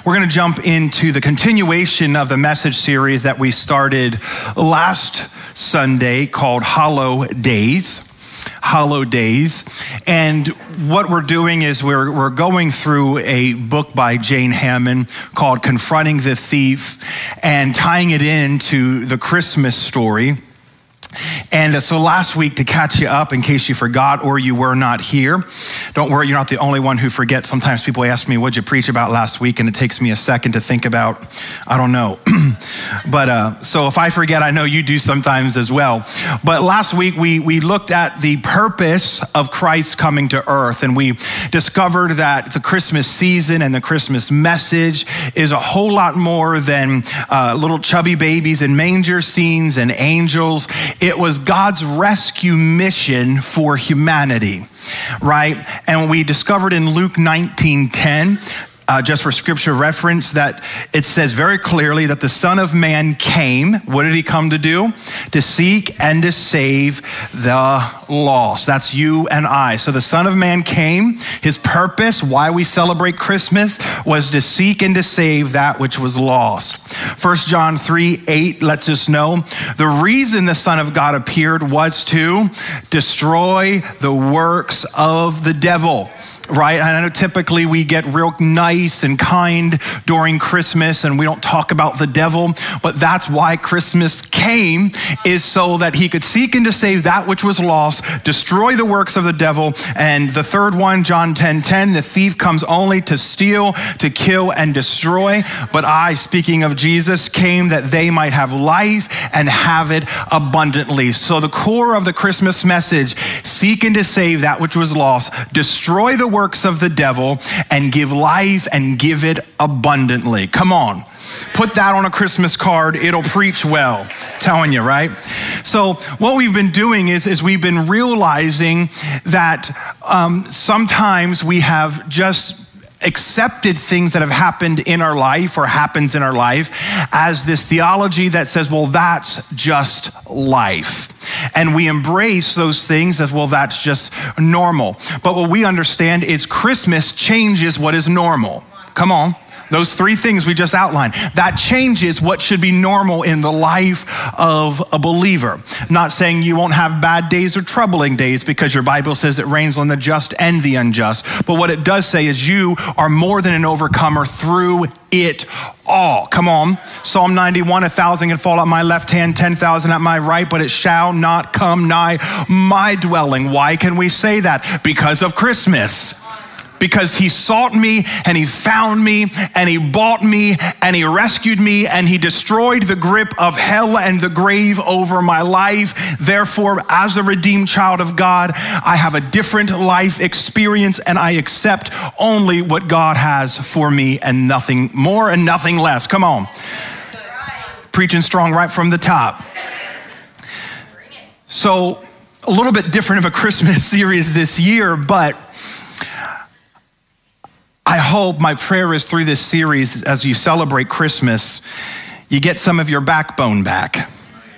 We're going to jump into the continuation of the message series that we started last Sunday called Hollow Days. Hollow Days. And what we're doing is we're going through a book by Jane Hamon called Confronting the Thief and tying it into the Christmas story. And so last week, to catch you up in case you forgot or you were not here, don't worry, you're not the only one who forgets. Sometimes people ask me, what'd you preach about last week? And it takes me a second to think about, I don't know. But so if I forget, I know you do sometimes as well. But last week, we looked at the purpose of Christ coming to earth. And we discovered that the Christmas season and the Christmas message is a whole lot more than little chubby babies and manger scenes and angels. It was God's rescue mission for humanity, right? And we discovered in Luke 19:10, just for scripture reference, that it says very clearly that the Son of Man came. What did he come to do? To seek and to save the lost. That's you and I. So the Son of Man came. His purpose, why we celebrate Christmas, was to seek and to save that which was lost. 1 John 3:8 lets us know the reason the Son of God appeared was to destroy the works of the devil. Right? I know typically we get real nice and kind during Christmas and we don't talk about the devil, but that's why Christmas came, is so that he could seek and to save that which was lost, destroy the works of the devil. And the third one, John 10:10, the thief comes only to steal, to kill, and destroy. But I, speaking of Jesus, came that they might have life and have it abundantly. So the core of the Christmas message, seek and to save that which was lost, destroy the works of the devil, and give life and give it abundantly. Come on, put that on a Christmas card. It'll preach well, telling you, right? So what we've been doing is we've been realizing that sometimes we have just accepted things that have happened in our life or happens in our life as this theology that says, well, that's just life. And we embrace those things as, well, that's just normal. But what we understand is Christmas changes what is normal. Come on. Those three things we just outlined, that changes what should be normal in the life of a believer. Not saying you won't have bad days or troubling days, because your Bible says it rains on the just and the unjust. But what it does say is you are more than an overcomer through it all. Come on. Psalm 91, 1,000 can fall at my left hand, 10,000 at my right, but it shall not come nigh my dwelling. Why can we say that? Because of Christmas. Because he sought me and he found me and he bought me and he rescued me and he destroyed the grip of hell and the grave over my life. Therefore, as a redeemed child of God, I have a different life experience and I accept only what God has for me and nothing more and nothing less. Come on. Preaching strong right from the top. So a little bit different of a Christmas series this year, but I hope, my prayer is through this series, as you celebrate Christmas, you get some of your backbone back.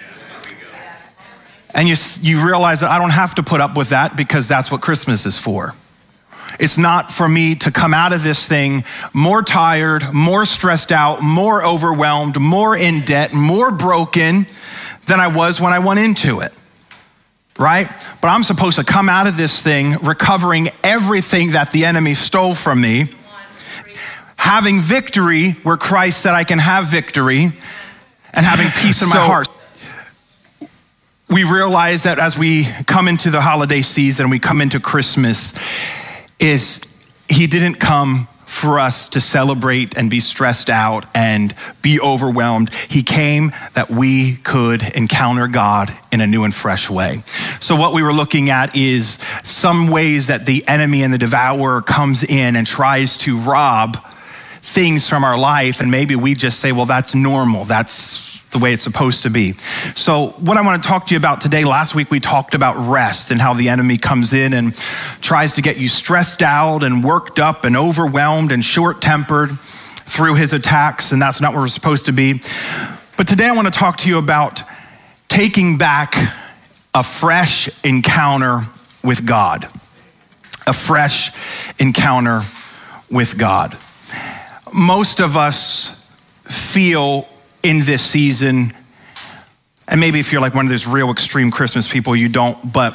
And you realize that I don't have to put up with that, because that's what Christmas is for. It's not for me to come out of this thing more tired, more stressed out, more overwhelmed, more in debt, more broken than I was when I went into it. Right? But I'm supposed to come out of this thing recovering everything that the enemy stole from me, having victory where Christ said I can have victory, and having peace in my heart. We realize that as we come into the holiday season, we come into Christmas, is he didn't come for us to celebrate and be stressed out and be overwhelmed. He came that we could encounter God in a new and fresh way. So what we were looking at is some ways that the enemy and the devourer comes in and tries to rob things from our life, and maybe we just say, well, that's normal. That's the way it's supposed to be. So what I want to talk to you about today, last week we talked about rest and how the enemy comes in and tries to get you stressed out and worked up and overwhelmed and short-tempered through his attacks, and that's not where we're supposed to be. But today I want to talk to you about taking back a fresh encounter with God. A fresh encounter with God. most of us feel in this season, and maybe if you're like one of those real extreme Christmas people, you don't, but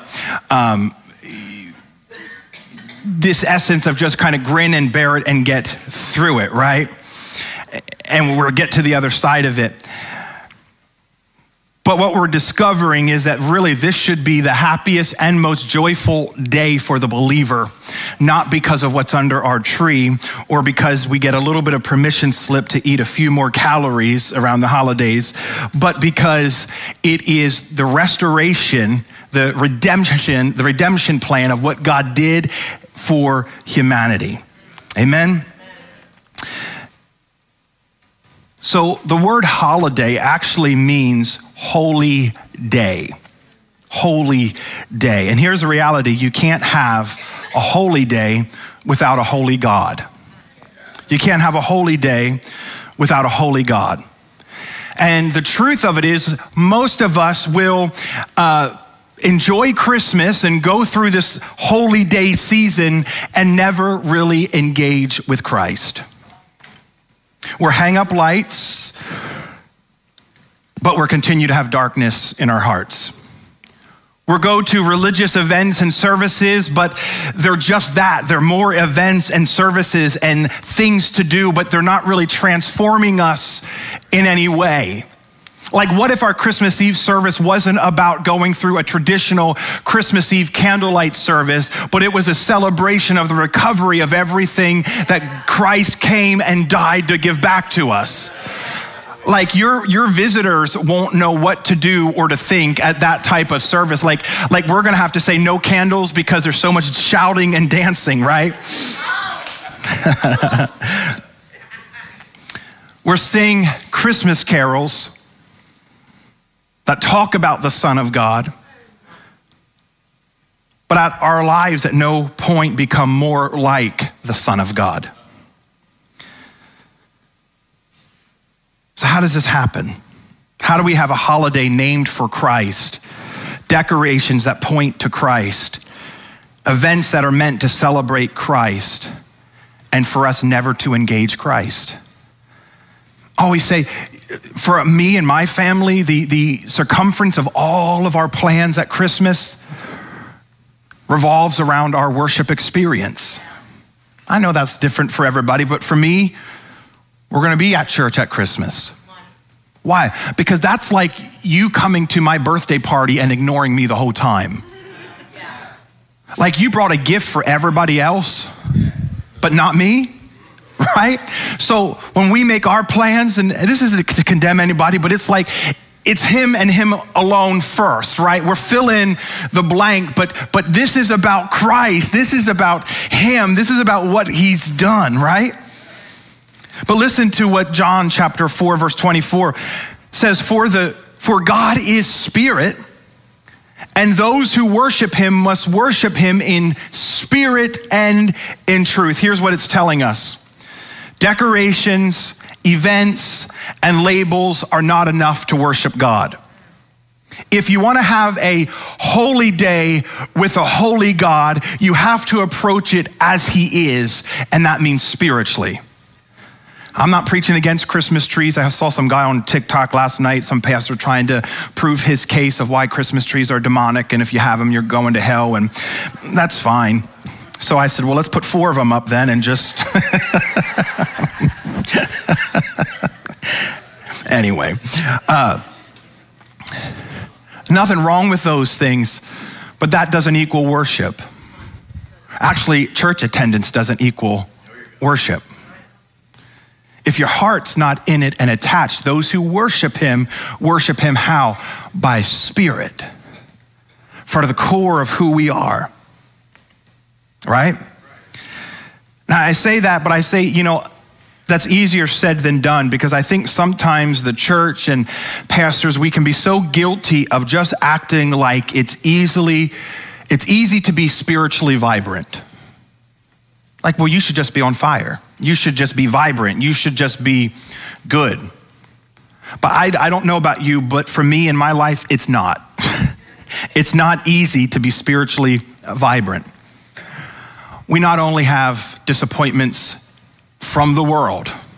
this essence of just kind of grin and bear it and get through it, right? And we'll get to the other side of it. But what we're discovering is that really this should be the happiest and most joyful day for the believer, not because of what's under our tree or because we get a little bit of permission slip to eat a few more calories around the holidays, but because it is the restoration, the redemption plan of what God did for humanity. Amen? So the word holiday actually means holy day. Holy day. And here's the reality. You can't have a holy day without a holy God. You can't have a holy day without a holy God. And the truth of it is, most of us will enjoy Christmas and go through this holy day season and never really engage with Christ. We're hang up lights, but we're continue to have darkness in our hearts. We'll go to religious events and services, but they're just that. They're more events and services and things to do, but they're not really transforming us in any way. Like, what if our Christmas Eve service wasn't about going through a traditional Christmas Eve candlelight service, but it was a celebration of the recovery of everything that Christ came and died to give back to us? Like, your visitors won't know what to do or to think at that type of service. Like we're gonna have to say no candles because there's so much shouting and dancing, right? We're singing Christmas carols that talk about the Son of God, but our lives at no point become more like the Son of God. So how does this happen? How do we have a holiday named for Christ, decorations that point to Christ, events that are meant to celebrate Christ, and for us never to engage Christ? I always say, for me and my family, the circumference of all of our plans at Christmas revolves around our worship experience. I know that's different for everybody, but for me, we're gonna be at church at Christmas. Why? Because that's like you coming to my birthday party and ignoring me the whole time. Like, you brought a gift for everybody else, but not me. Right? So when we make our plans, and this isn't to condemn anybody, but it's like, it's him and him alone first, right? We're filling the blank, but this is about Christ. This is about him. This is about what he's done, right? But listen to what John chapter 4, verse 24 says, for God is spirit, and those who worship him must worship him in spirit and in truth. Here's what it's telling us. Decorations, events, and labels are not enough to worship God. If you want to have a holy day with a holy God, you have to approach it as he is, and that means spiritually. I'm not preaching against Christmas trees. I saw some guy on TikTok last night, some pastor trying to prove his case of why Christmas trees are demonic, and if you have them, you're going to hell, and that's fine. So I said, well, let's put 4 of them up then and just... Anyway, nothing wrong with those things, but that doesn't equal worship. Actually, church attendance doesn't equal worship. If your heart's not in it and attached, those who worship him how? By spirit, for the core of who we are, right? Now I say that, but I say, that's easier said than done, because I think sometimes the church and pastors, we can be so guilty of just acting like it's easy to be spiritually vibrant. Like, well, you should just be on fire. You should just be vibrant. You should just be good. But I don't know about you, but for me in my life, it's not. It's not easy to be spiritually vibrant. We not only have disappointments from the world,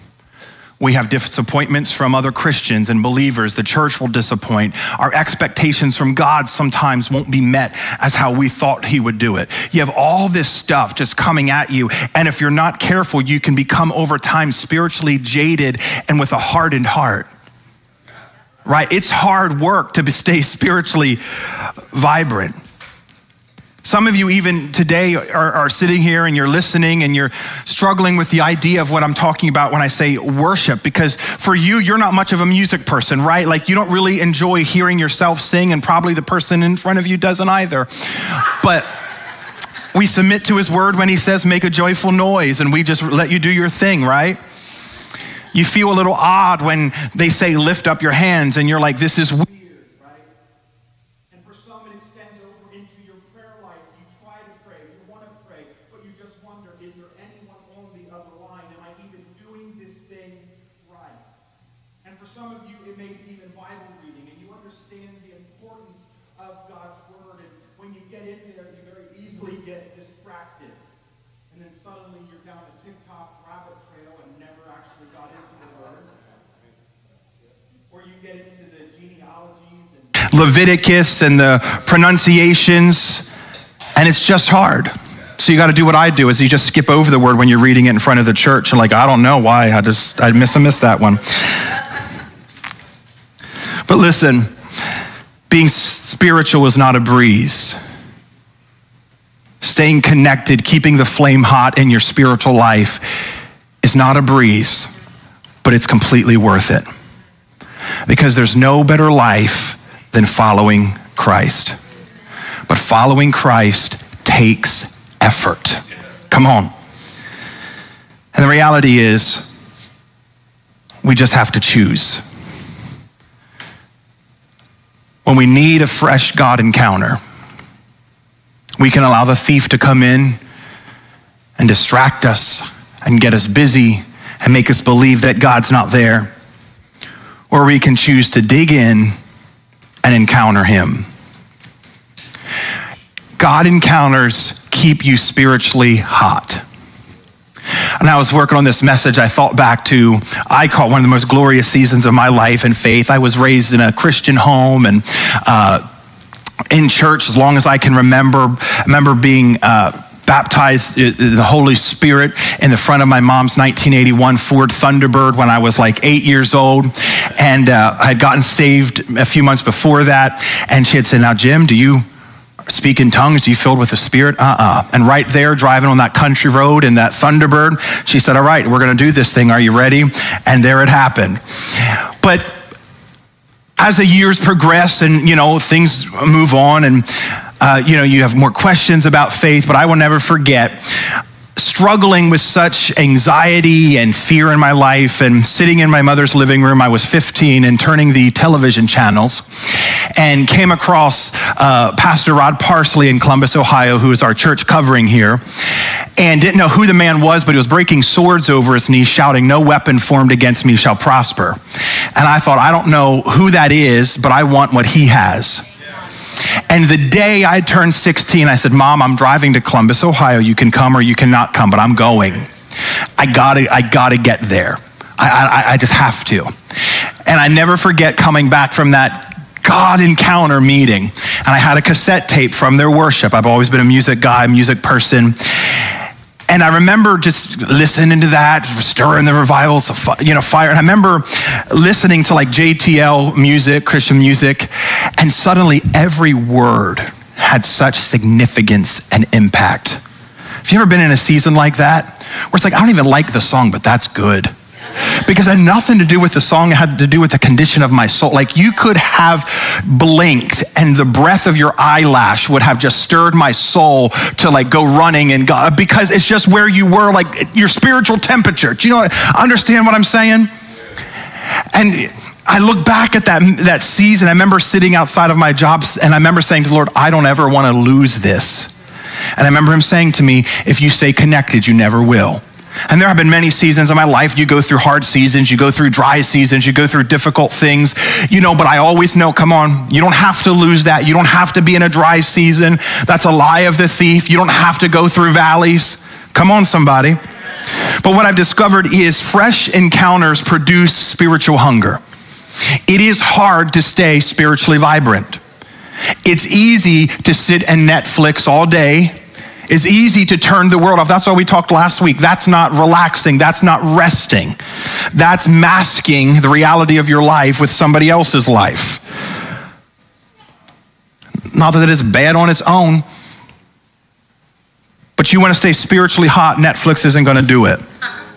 We have disappointments from other Christians and believers. The church will disappoint. Our expectations from God sometimes won't be met as how we thought he would do it. You have all this stuff just coming at you. And if you're not careful, you can become over time spiritually jaded and with a hardened heart. Right? It's hard work to stay spiritually vibrant. Some of you even today are sitting here and you're listening and you're struggling with the idea of what I'm talking about when I say worship, because for you, you're not much of a music person, right? Like you don't really enjoy hearing yourself sing, and probably the person in front of you doesn't either. But we submit to his word when he says, make a joyful noise, and we just let you do your thing, right? You feel a little odd when they say, lift up your hands, and you're like, this is weird. Leviticus and the pronunciations, and it's just hard. So you got to do what I do, is you just skip over the word when you're reading it in front of the church, and like, I don't know why, I missed that one. But listen, being spiritual is not a breeze. Staying connected, keeping the flame hot in your spiritual life is not a breeze, but it's completely worth it. Because there's no better life than following Christ. But following Christ takes effort. Come on. And the reality is, we just have to choose. When we need a fresh God encounter, we can allow the thief to come in and distract us and get us busy and make us believe that God's not there. Or we can choose to dig in and encounter him. God encounters keep you spiritually hot. And I was working on this message, I thought back to, I call it one of the most glorious seasons of my life and faith. I was raised in a Christian home and in church as long as I can remember. I remember being baptized in the Holy Spirit in the front of my mom's 1981 Ford Thunderbird when I was like 8 years old. And I had gotten saved a few months before that. And she had said, now, Jim, do you speak in tongues? Are you filled with the Spirit? And right there, driving on that country road in that Thunderbird, she said, all right, we're going to do this thing. Are you ready? And there it happened. But as the years progress and, things move on and, you have more questions about faith, but I will never forget struggling with such anxiety and fear in my life and sitting in my mother's living room. I was 15 and turning the television channels and came across Pastor Rod Parsley in Columbus, Ohio, who is our church covering here, and didn't know who the man was, but he was breaking swords over his knees, shouting, no weapon formed against me shall prosper. And I thought, I don't know who that is, but I want what he has. And the day I turned 16, I said, Mom, I'm driving to Columbus, Ohio. You can come or you cannot come, but I'm going. I gotta get there. I just have to. And I never forget coming back from that God encounter meeting. And I had a cassette tape from their worship. I've always been a music guy, music person. And I remember just listening to that, stirring the revivals, fire. And I remember listening to like JTL music, Christian music, and suddenly every word had such significance and impact. Have you ever been in a season like that? Where it's like, I don't even like the song, but that's good. Because it had nothing to do with the song, it had to do with the condition of my soul. Like you could have blinked and the breath of your eyelash would have just stirred my soul to like go running in God, because it's just where you were, like your spiritual temperature. Do you understand what I'm saying? And I look back at that season. I remember sitting outside of my jobs and I remember saying to the Lord, I don't ever want to lose this. And I remember him saying to me, if you stay connected, you never will. And there have been many seasons in my life. You go through hard seasons, you go through dry seasons, you go through difficult things, but I always know, come on, you don't have to lose that. You don't have to be in a dry season. That's a lie of the thief. You don't have to go through valleys. Come on, somebody. But what I've discovered is fresh encounters produce spiritual hunger. It is hard to stay spiritually vibrant. It's easy to sit and Netflix all day. It's easy to turn the world off. That's why we talked last week. That's not relaxing. That's not resting. That's masking the reality of your life with somebody else's life. Not that it is bad on its own, but you want to stay spiritually hot, Netflix isn't going to do it.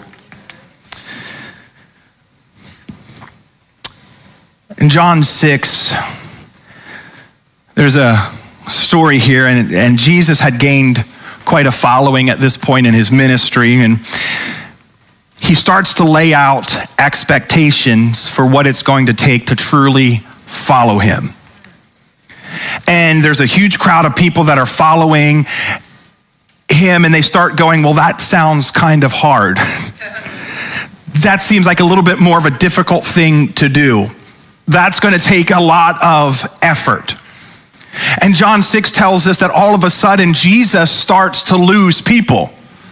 In John 6, there's a story here, and Jesus had gained quite a following at this point in his ministry, and he starts to lay out expectations for what it's going to take to truly follow him. And there's a huge crowd of people that are following him, and they start going, well, that sounds kind of hard. That seems like a little bit more of a difficult thing to do. That's going to take a lot of effort. And John 6 tells us that all of a sudden Jesus starts to lose people.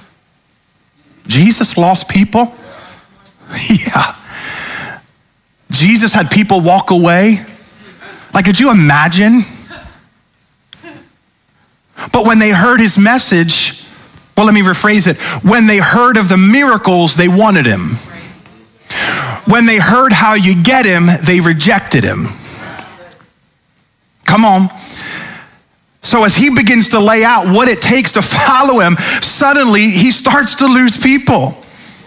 Jesus lost people? Yeah. Jesus had people walk away. Like, could you imagine? But when they heard his message, well, let me rephrase it. When they heard of the miracles, they wanted him. When they heard how you get him, they rejected him. Come on. So as he begins to lay out what it takes to follow him, suddenly he starts to lose people.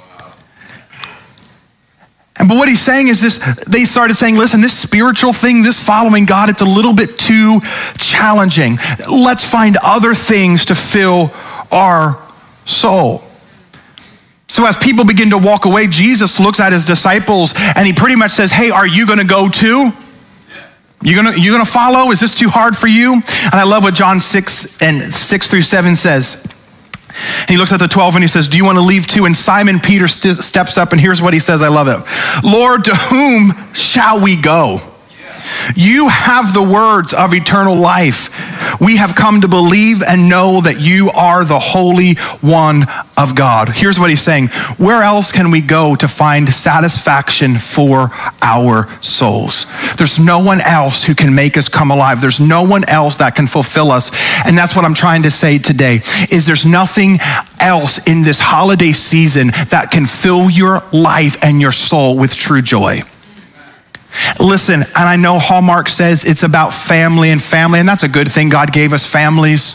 But what he's saying is this, they started saying, listen, this spiritual thing, this following God, it's a little bit too challenging. Let's find other things to fill our soul. So as people begin to walk away, Jesus looks at his disciples and he pretty much says, hey, are you going to go too? You gonna follow? Is this too hard for you? And I love what John 6:6-7 says. And he looks at the 12 and he says, do you want to leave too? And Simon Peter steps up and here's what he says. I love it. Lord, to whom shall we go? You have the words of eternal life. We have come to believe and know that you are the Holy One of God. Here's what he's saying. Where else can we go to find satisfaction for our souls? There's no one else who can make us come alive. There's no one else that can fulfill us. And that's what I'm trying to say today, is there's nothing else in this holiday season that can fill your life and your soul with true joy. Listen, and I know Hallmark says it's about family, and that's a good thing. God gave us families.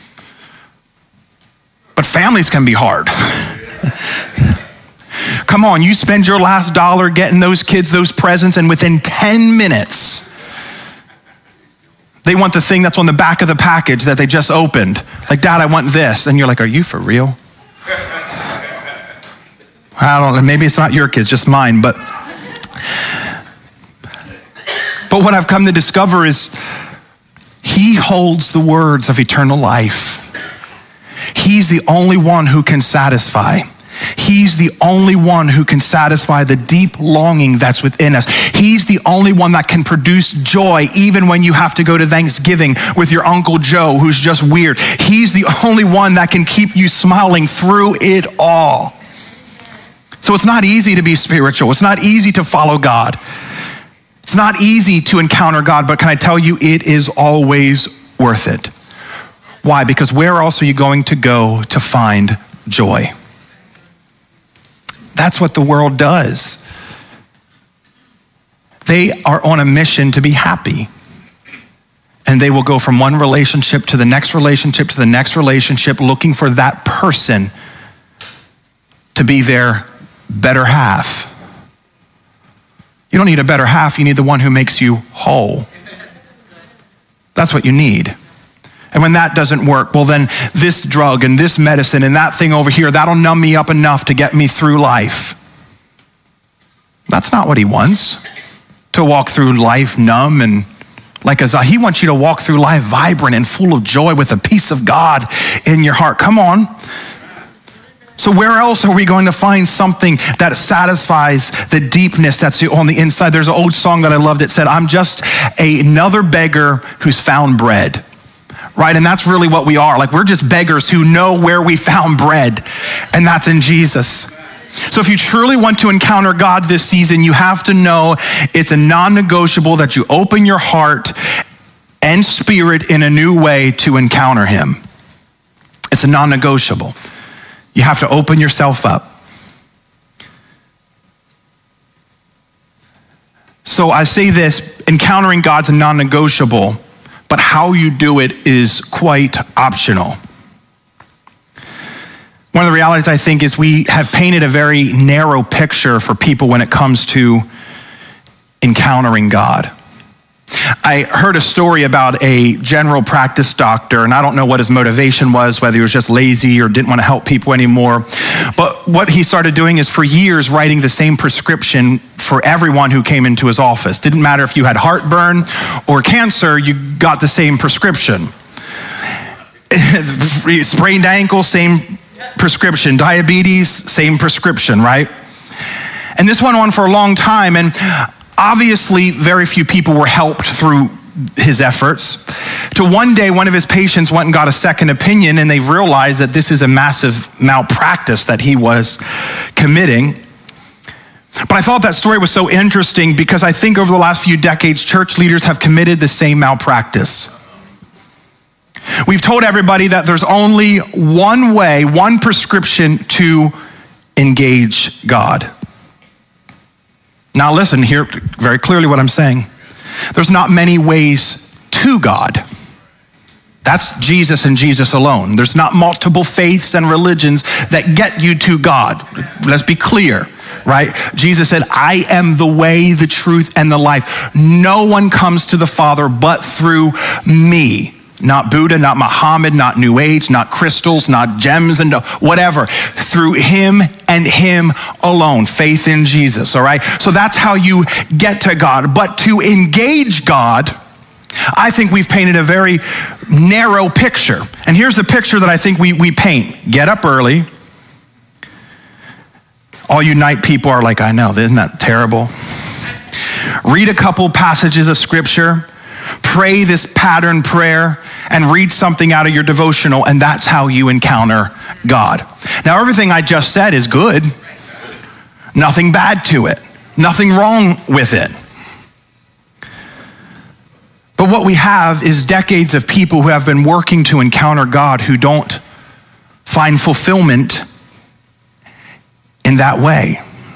But families can be hard. Come on, you spend your last dollar getting those kids those presents, and within 10 minutes, they want the thing that's on the back of the package that they just opened. Like, Dad, I want this. And you're like, are you for real? I don't know, maybe it's not your kids, just mine, But what I've come to discover is he holds the words of eternal life. He's the only one who can satisfy. He's the only one who can satisfy the deep longing that's within us. He's the only one that can produce joy even when you have to go to Thanksgiving with your Uncle Joe who's just weird. He's the only one that can keep you smiling through it all. So it's not easy to be spiritual. It's not easy to follow God. It's not easy to encounter God, but can I tell you, it is always worth it. Why? Because where else are you going to go to find joy? That's what the world does. They are on a mission to be happy. And they will go from one relationship to the next relationship to the next relationship, looking for that person to be their better half. You don't need a better half, you need the one who makes you whole. That's what you need. And when that doesn't work, well then this drug and this medicine and that thing over here, that'll numb me up enough to get me through life. That's not what he wants, to walk through life numb and like he wants you to walk through life vibrant and full of joy with the peace of God in your heart. Come on. So where else are we going to find something that satisfies the deepness that's on the inside? There's an old song that I loved. It said, I'm just another beggar who's found bread. right? And that's really what we are. Like, we're just beggars who know where we found bread, and that's in Jesus. So if you truly want to encounter God this season, you have to know it's a non-negotiable that you open your heart and spirit in a new way to encounter him. It's a non-negotiable. You have to open yourself up. So I say this, encountering God's a non-negotiable, but how you do it is quite optional. One of the realities, I think, is we have painted a very narrow picture for people when it comes to encountering God. I heard a story about a general practice doctor, and I don't know what his motivation was, whether he was just lazy or didn't want to help people anymore. But what he started doing is for years writing the same prescription for everyone who came into his office. Didn't matter if you had heartburn or cancer, you got the same prescription. Sprained ankle, same prescription. Diabetes, same prescription, right? And this went on for a long time, and obviously very few people were helped through his efforts. To one day, one of his patients went and got a second opinion, and they realized that this is a massive malpractice that he was committing. But I thought that story was so interesting because I think over the last few decades, church leaders have committed the same malpractice. We've told everybody that there's only one way, one prescription to engage God. Now listen, hear very clearly what I'm saying. There's not many ways to God. That's Jesus and Jesus alone. There's not multiple faiths and religions that get you to God. Let's be clear, right? Jesus said, I am the way, the truth, and the life. No one comes to the Father but through me. Not Buddha, not Muhammad, not New Age, not crystals, not gems, and whatever. Through him and him alone. Faith in Jesus, all right? So that's how you get to God. But to engage God, I think we've painted a very narrow picture. And here's the picture that I think we paint. Get up early. All you night people are like, I know, isn't that terrible? Read a couple passages of scripture. Pray this pattern prayer and read something out of your devotional, and that's how you encounter God. Now, everything I just said is good. Nothing bad to it. Nothing wrong with it. But what we have is decades of people who have been working to encounter God who don't find fulfillment in that way.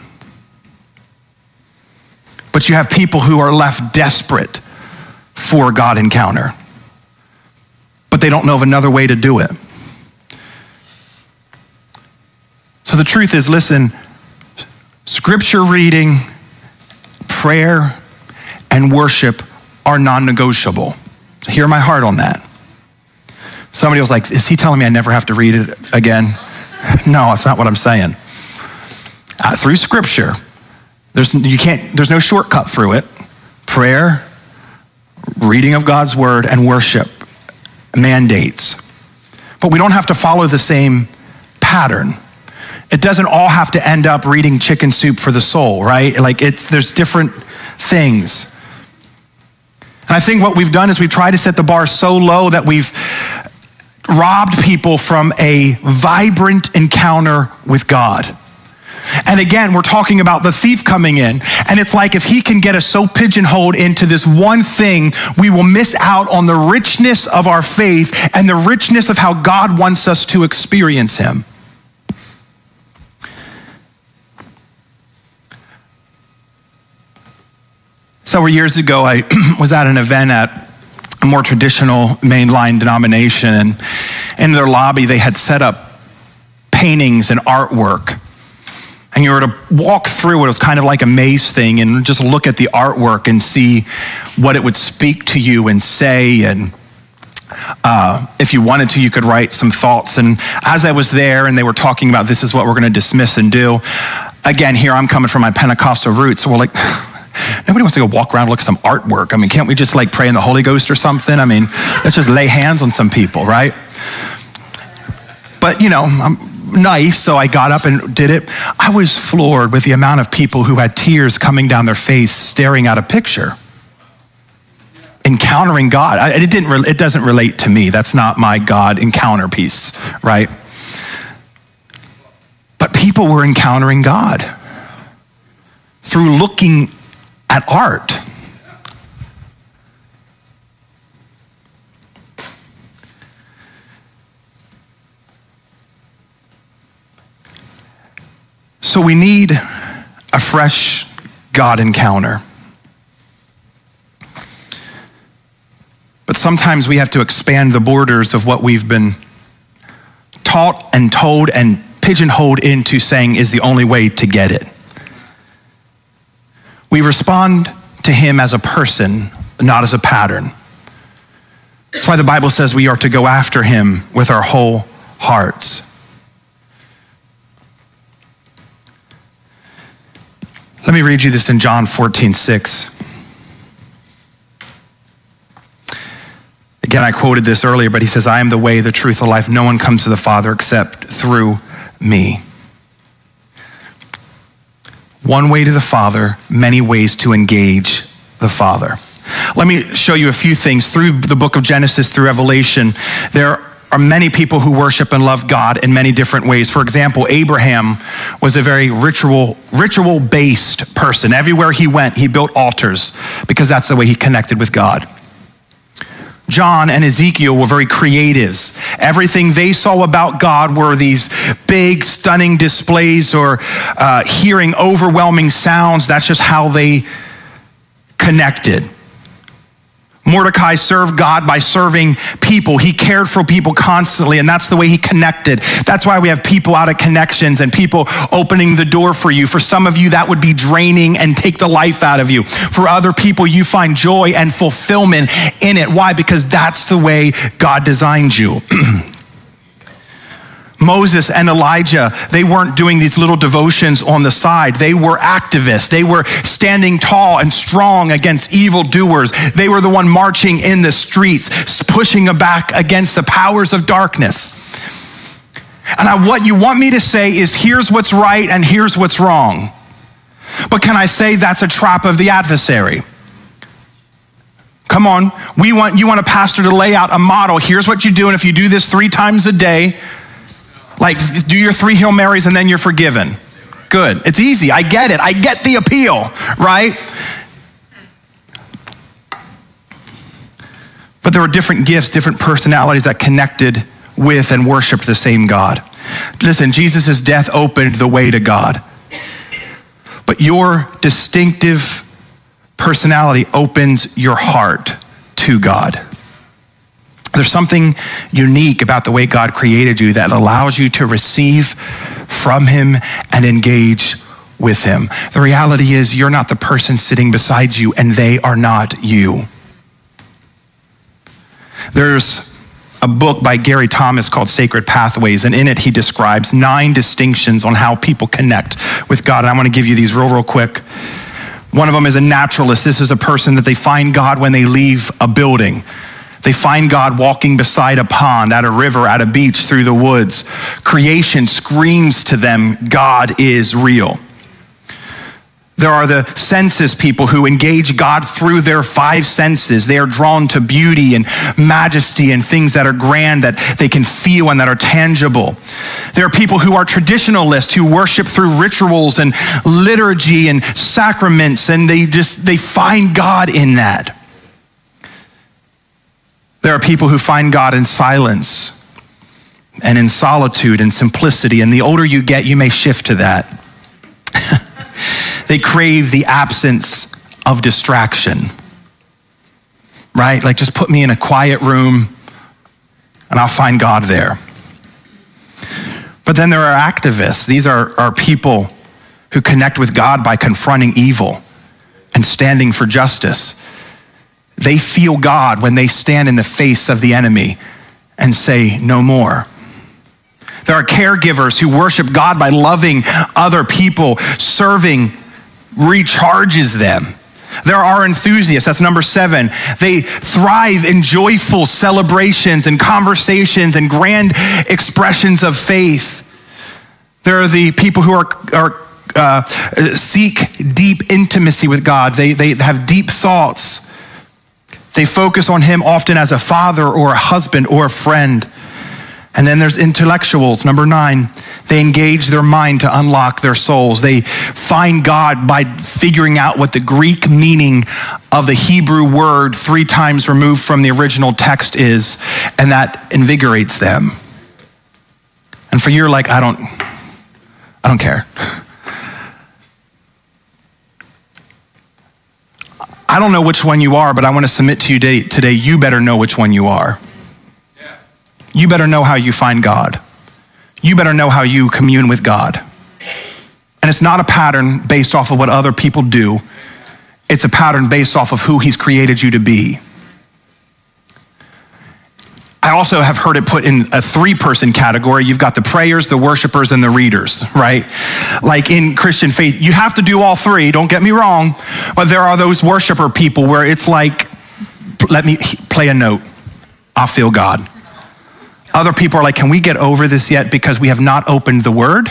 But you have people who are left desperate for God encounter, but they don't know of another way to do it. So the truth is, listen, scripture reading, prayer, and worship are non-negotiable. So hear my heart on that. Somebody was like, is he telling me I never have to read it again? No, that's not what I'm saying. Through scripture, there's no shortcut through it. Prayer, reading of God's word, and worship mandates. But we don't have to follow the same pattern. It doesn't all have to end up reading Chicken Soup for the Soul, right? Like there's different things. And I think what we've done is we try to set the bar so low that we've robbed people from a vibrant encounter with God. And again, we're talking about the thief coming in. And it's like if he can get us so pigeonholed into this one thing, we will miss out on the richness of our faith and the richness of how God wants us to experience him. Several years ago, I was at an event at a more traditional mainline denomination, and in their lobby, they had set up paintings and artwork. And you were to walk through it. It was kind of like a maze thing, and just look at the artwork and see what it would speak to you and say. And if you wanted to, you could write some thoughts. And as I was there and they were talking about this is what we're going to dismiss and do, again, here I'm coming from my Pentecostal roots. So we're like, nobody wants to go walk around and look at some artwork. I mean, can't we just like pray in the Holy Ghost or something? I mean, let's just lay hands on some people, right? But, you know, I'm nice, so I got up and did it. I was floored with the amount of people who had tears coming down their face staring at a picture. encountering God. It doesn't relate to me. That's not my God encounter piece, right? But people were encountering God through looking at art. So we need a fresh God encounter. But sometimes we have to expand the borders of what we've been taught and told and pigeonholed into saying is the only way to get it. We respond to him as a person, not as a pattern. That's why the Bible says we are to go after him with our whole hearts. Let me read you this in John 14:6. Again, I quoted this earlier, but he says, I am the way, the truth, the life. No one comes to the Father except through me. One way to the Father, many ways to engage the Father. Let me show you a few things. Through the book of Genesis, through Revelation, there are many people who worship and love God in many different ways. For example, Abraham was a very ritual-based person. Everywhere he went, he built altars because that's the way he connected with God. John and Ezekiel were very creatives. Everything they saw about God were these big, stunning displays or hearing overwhelming sounds. That's just how they connected. Mordecai served God by serving people. He cared for people constantly, and that's the way he connected. That's why we have people out of connections and people opening the door for you. For some of you, that would be draining and take the life out of you. For other people, you find joy and fulfillment in it. Why? Because that's the way God designed you. Moses and Elijah, they weren't doing these little devotions on the side. They were activists. They were standing tall and strong against evildoers. They were the one marching in the streets, pushing back against the powers of darkness. And what you want me to say is, here's what's right and here's what's wrong. But can I say that's a trap of the adversary? Come on, you want a pastor to lay out a model. Here's what you do, and if you do this 3 times a day, like do your 3 Hail Marys and then you're forgiven. Good. It's easy. I get it. I get the appeal, right? But there were different gifts, different personalities that connected with and worshiped the same God. Listen, Jesus' death opened the way to God. But your distinctive personality opens your heart to God. There's something unique about the way God created you that allows you to receive from him and engage with him. The reality is you're not the person sitting beside you, and they are not you. There's a book by Gary Thomas called Sacred Pathways, and in it he describes 9 distinctions on how people connect with God. And I want to give you these real quick. One of them is a naturalist. This is a person that they find God when they leave a building. They find God walking beside a pond, at a river, at a beach, through the woods. Creation screams to them, God is real. There are the senses people who engage God through their 5 senses. They are drawn to beauty and majesty and things that are grand, that they can feel and that are tangible. There are people who are traditionalists who worship through rituals and liturgy and sacraments, and they find God in that. There are people who find God in silence and in solitude and simplicity, and the older you get, you may shift to that. They crave the absence of distraction, right? Like, just put me in a quiet room and I'll find God there. But then there are activists. These are people who connect with God by confronting evil and standing for justice. They feel God when they stand in the face of the enemy and say, no more. There are caregivers who worship God by loving other people. Serving recharges them. There are enthusiasts, that's number 7. They thrive in joyful celebrations and conversations and grand expressions of faith. There are the people who seek deep intimacy with God. They have deep thoughts. They focus on him often as a father or a husband or a friend. And then there's intellectuals, number 9. They engage their mind to unlock their souls. They find God by figuring out what the Greek meaning of the Hebrew word 3 times removed from the original text is, and that invigorates them. And for you're like, I don't care. I don't know which one you are, but I want to submit to you today, you better know which one you are. You better know how you find God. You better know how you commune with God. And it's not a pattern based off of what other people do. It's a pattern based off of who he's created you to be. I also have heard it put in a 3-person category. You've got the prayers, the worshipers, and the readers, right? Like in Christian faith, you have to do all 3, don't get me wrong, but there are those worshiper people where it's like, let me play a note, I'll feel God. Other people are like, can we get over this yet because we have not opened the word?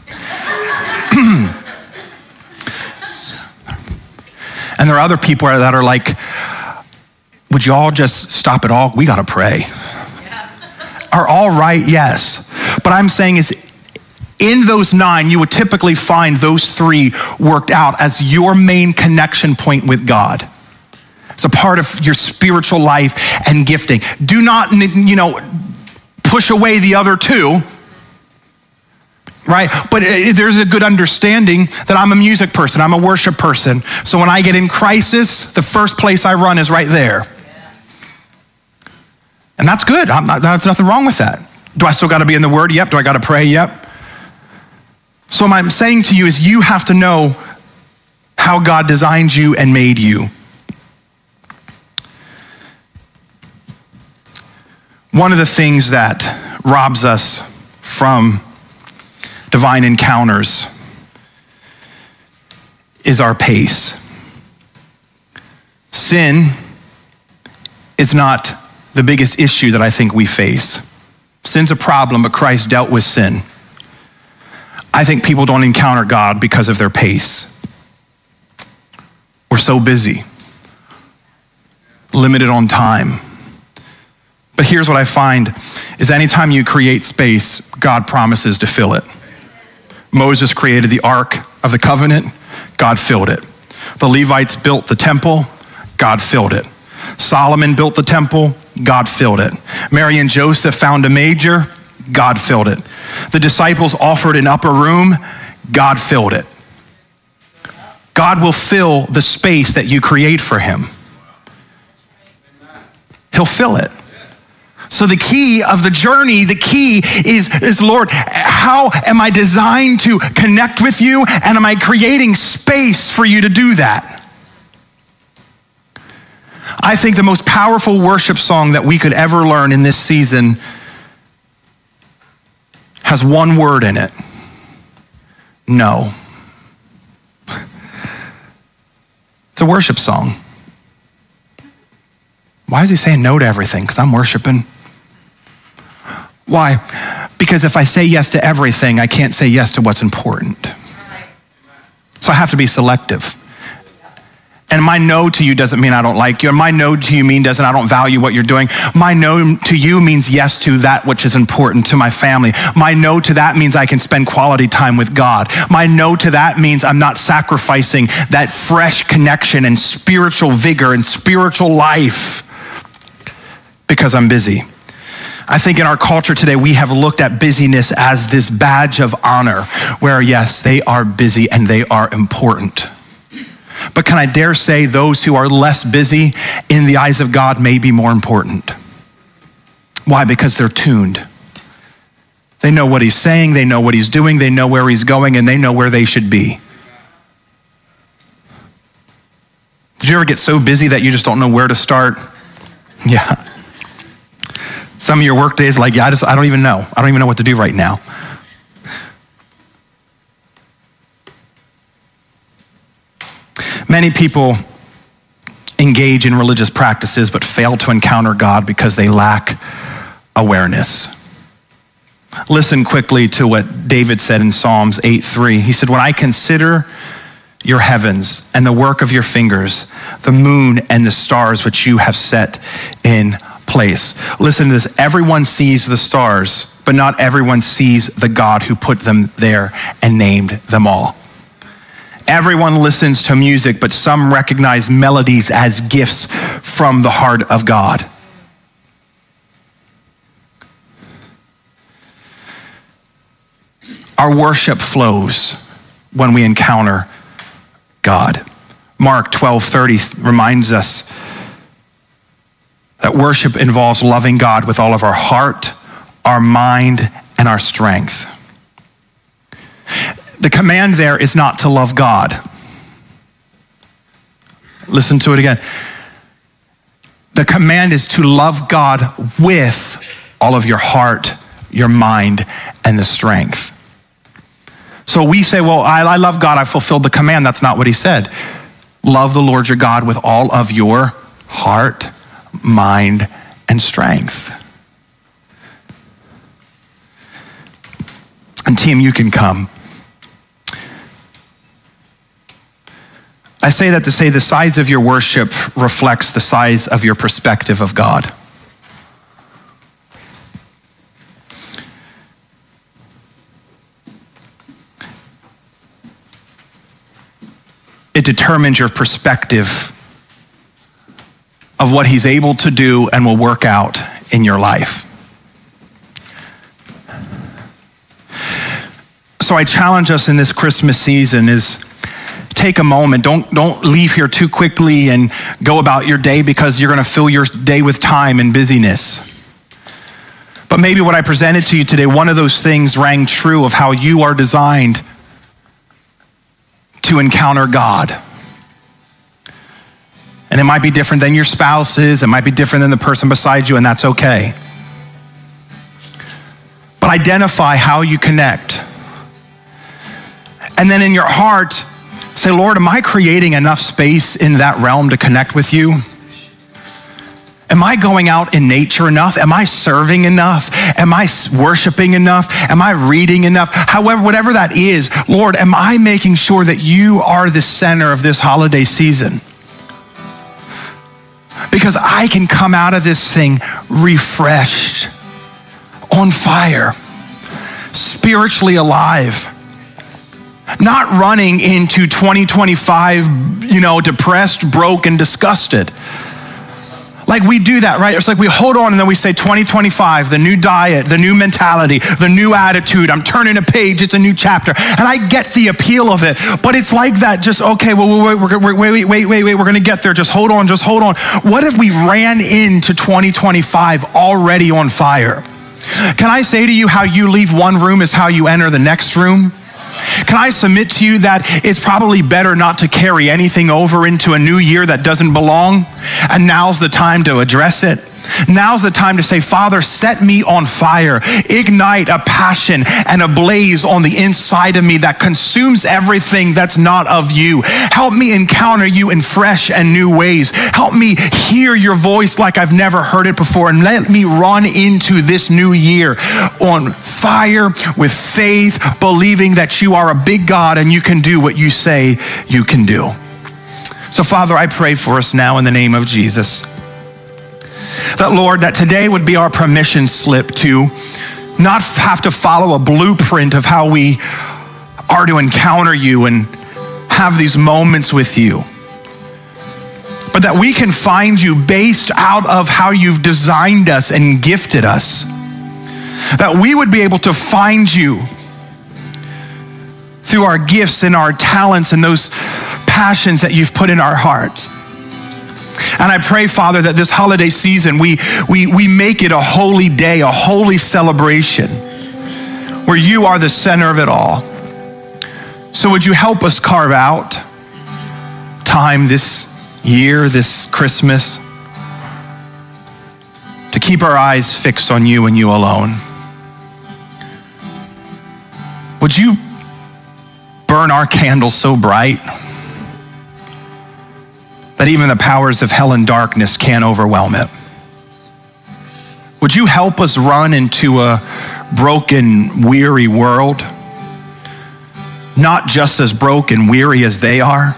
And there are other people that are like, would you all just stop it all? We got to pray. Are all right? Yes. But I'm saying is in those 9, you would typically find those 3 worked out as your main connection point with God. It's a part of your spiritual life and gifting. Do not, push away the other 2, right? But there's a good understanding that I'm a music person, I'm a worship person. So when I get in crisis, the first place I run is right there. And that's good. There's nothing wrong with that. Do I still got to be in the Word? Yep. Do I got to pray? Yep. So what I'm saying to you is you have to know how God designed you and made you. One of the things that robs us from divine encounters is our pace. Sin is not the biggest issue that I think we face. Sin's a problem, but Christ dealt with sin. I think people don't encounter God because of their pace. We're so busy, limited on time. But here's what I find is anytime you create space, God promises to fill it. Moses created the Ark of the Covenant, God filled it. The Levites built the temple, God filled it. Solomon built the temple, God filled it. Mary and Joseph found a manger, God filled it. The disciples offered an upper room, God filled it. God will fill the space that you create for him. He'll fill it. So the key of the journey, the key is Lord, how am I designed to connect with you? And am I creating space for you to do that? I think the most powerful worship song that we could ever learn in this season has one word in it. No. It's a worship song. Why is he saying no to everything? Because I'm worshiping. Why? Because if I say yes to everything, I can't say yes to what's important. So I have to be selective. And my no to you doesn't mean I don't like you. And my no to you doesn't I don't value what you're doing. My no to you means yes to that which is important to my family. My no to that means I can spend quality time with God. My no to that means I'm not sacrificing that fresh connection and spiritual vigor and spiritual life because I'm busy. I think in our culture today, we have looked at busyness as this badge of honor where yes, they are busy and they are important. But can I dare say those who are less busy in the eyes of God may be more important? Why? Because they're tuned. They know what he's saying, they know what he's doing, they know where he's going, and they know where they should be. Did you ever get so busy that you just don't know where to start? Yeah. Some of your work days like, I don't even know. I don't even know what to do right now. Many people engage in religious practices but fail to encounter God because they lack awareness. Listen quickly to what David said in Psalms 8:3. He said, when I consider your heavens and the work of your fingers, the moon and the stars which you have set in place. Listen to this. Everyone sees the stars, but not everyone sees the God who put them there and named them all. Everyone listens to music, but some recognize melodies as gifts from the heart of God. Our worship flows when we encounter God. Mark 12:30 reminds us that worship involves loving God with all of our heart, our mind, and our strength. The command there is not to love God. Listen to it again. The command is to love God with all of your heart, your mind, and the strength. So we say, well, I love God, I fulfilled the command. That's not what he said. Love the Lord your God with all of your heart, mind, and strength. And team, you can come. I say that to say the size of your worship reflects the size of your perspective of God. It determines your perspective of what he's able to do and will work out in your life. So I challenge us in this Christmas season is take a moment. Don't leave here too quickly and go about your day, because you're going to fill your day with time and busyness. But maybe what I presented to you today, one of those things rang true of how you are designed to encounter God. And it might be different than your spouse is, it might be different than the person beside you, and that's okay. But identify how you connect. And then in your heart, say, Lord, am I creating enough space in that realm to connect with you? Am I going out in nature enough? Am I serving enough? Am I worshiping enough? Am I reading enough? However, whatever that is, Lord, am I making sure that you are the center of this holiday season? Because I can come out of this thing refreshed, on fire, spiritually alive. Not running into 2025, depressed, broke, and disgusted. Like we do that, right? It's like we hold on and then we say 2025, the new diet, the new mentality, the new attitude. I'm turning a page, it's a new chapter. And I get the appeal of it, but it's like that just, okay, well, wait, we're gonna get there. Just hold on. What if we ran into 2025 already on fire? Can I say to you, how you leave one room is how you enter the next room? Can I submit to you that it's probably better not to carry anything over into a new year that doesn't belong? And now's the time to address it. Now's the time to say, Father, set me on fire. Ignite a passion and a blaze on the inside of me that consumes everything that's not of you. Help me encounter you in fresh and new ways. Help me hear your voice like I've never heard it before. And let me run into this new year on fire with faith, believing that you are a big God and you can do what you say you can do. So Father, I pray for us now in the name of Jesus. That, Lord, that today would be our permission slip to not have to follow a blueprint of how we are to encounter you and have these moments with you, but that we can find you based out of how you've designed us and gifted us. That we would be able to find you through our gifts and our talents and those passions that you've put in our hearts. And I pray, Father, that this holiday season, we make it a holy day, a holy celebration where you are the center of it all. So would you help us carve out time this year, this Christmas, to keep our eyes fixed on you and you alone? Would you burn our candles so bright that even the powers of hell and darkness can't overwhelm it? Would you help us run into a broken, weary world not just as broke and weary as they are,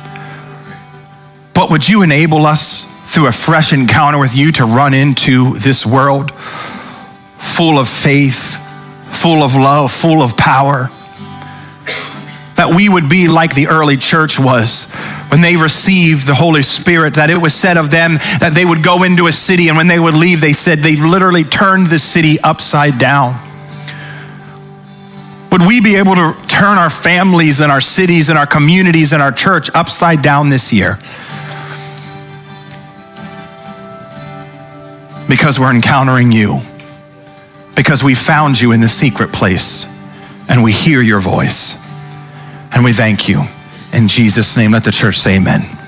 but would you enable us through a fresh encounter with you to run into this world full of faith, full of love, full of power, that we would be like the early church was when they received the Holy Spirit, that it was said of them that they would go into a city, and when they would leave, they said they literally turned the city upside down. Would we be able to turn our families and our cities and our communities and our church upside down this year? Because we're encountering you. Because we found you in the secret place and we hear your voice. And we thank you. In Jesus' name, let the church say amen.